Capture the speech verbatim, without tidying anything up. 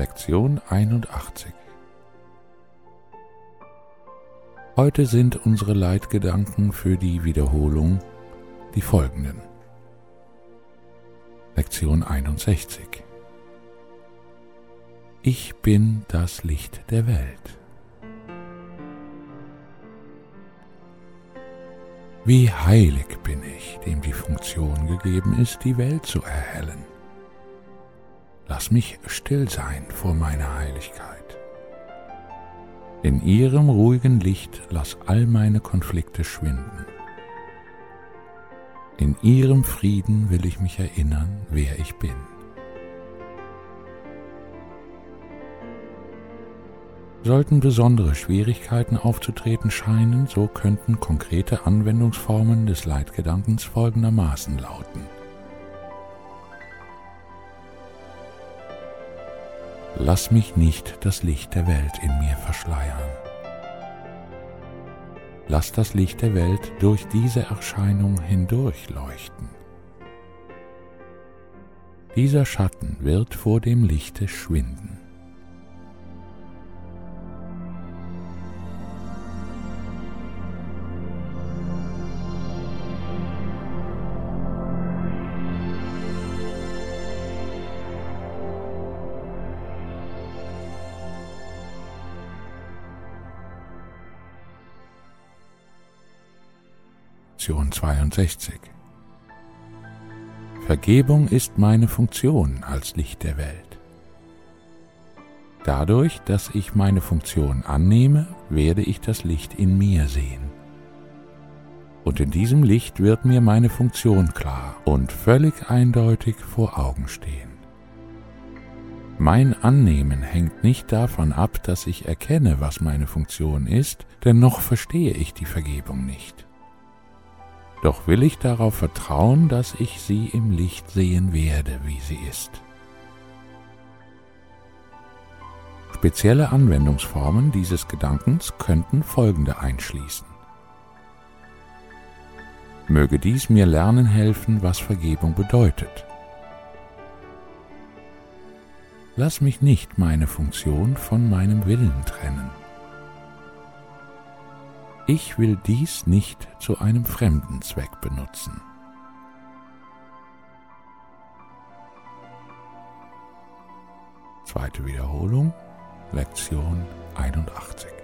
Lektion einundachtzig. Heute sind unsere Leitgedanken für die Wiederholung die folgenden. Lektion einundsechzig. Ich bin das Licht der Welt. Wie heilig bin ich, dem die Funktion gegeben ist, die Welt zu erhellen. Lass mich still sein vor meiner Heiligkeit. In ihrem ruhigen Licht lass all meine Konflikte schwinden. In ihrem Frieden will ich mich erinnern, wer ich bin. Sollten besondere Schwierigkeiten aufzutreten scheinen, so könnten konkrete Anwendungsformen des Leitgedankens folgendermaßen lauten. Lass mich nicht das Licht der Welt in mir verschleiern. Lass das Licht der Welt durch diese Erscheinung hindurch leuchten. Dieser Schatten wird vor dem Lichte schwinden. Lektion zweiundsechzig. Vergebung ist meine Funktion als Licht der Welt. Dadurch, dass ich meine Funktion annehme, werde ich das Licht in mir sehen. Und in diesem Licht wird mir meine Funktion klar und völlig eindeutig vor Augen stehen. Mein Annehmen hängt nicht davon ab, dass ich erkenne, was meine Funktion ist, denn noch verstehe ich die Vergebung nicht. Doch will ich darauf vertrauen, dass ich sie im Licht sehen werde, wie sie ist. Spezielle Anwendungsformen dieses Gedankens könnten folgende einschließen. Möge dies mir lernen helfen, was Vergebung bedeutet. Lass mich nicht meine Funktion von meinem Willen trennen. Ich will dies nicht zu einem fremden Zweck benutzen. Zweite Wiederholung, Lektion einundachtzig.